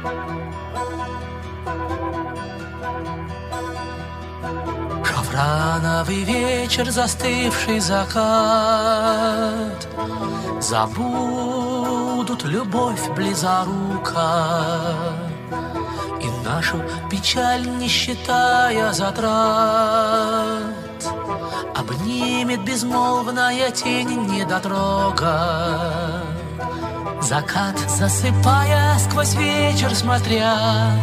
Шафрановый вечер, застывший закат, забудут любовь близорука и нашу печаль, не считая затрат. Обнимет безмолвная тень недотрога, закат, засыпая сквозь вечер смотря,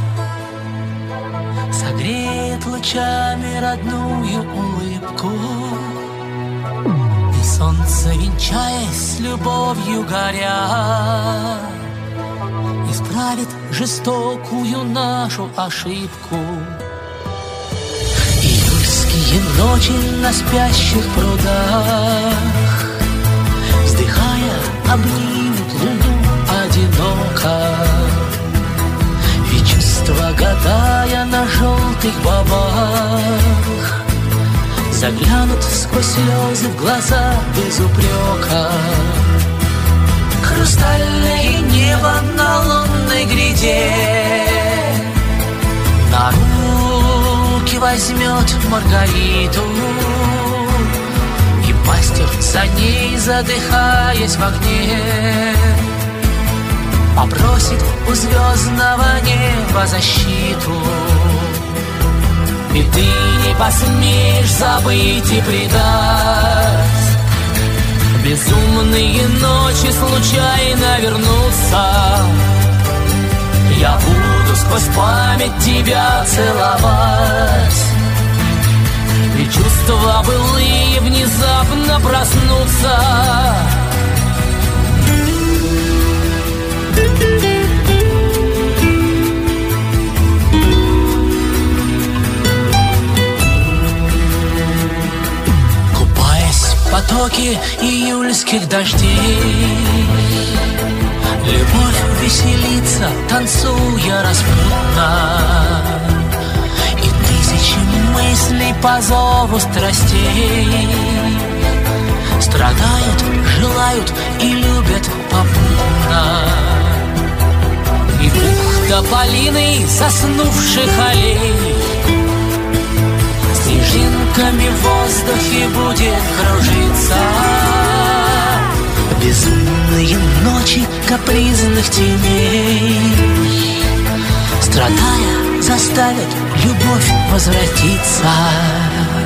согреет лучами родную улыбку, и солнце, венчаясь с любовью горя, исправит жестокую нашу ошибку. Июльские ночи на спящих прудах, вздыхая, обнимут луну одиноко, и чувства, гадая на желтых бобах, заглянут сквозь слезы в глаза без упрека. Хрустальное небо на лунной гряде на руки возьмет Маргариту, и мастер за ней, задыхаясь в огне, попросит у звездного неба защиту. И ты не посмеешь забыть и предать. Безумные ночи случайно вернутся. Я буду сквозь память тебя целовать, и чувства былые внезапно проснутся. Потоки июльских дождей, любовь веселится, танцуя распутно, и тысячи мыслей по зову страстей страдают, желают и любят попутно. И пух тополиный заснувших аллей снежинками в воздухе будет кружиться. Безумные ночи капризных теней, страдая, заставят любовь возвратиться.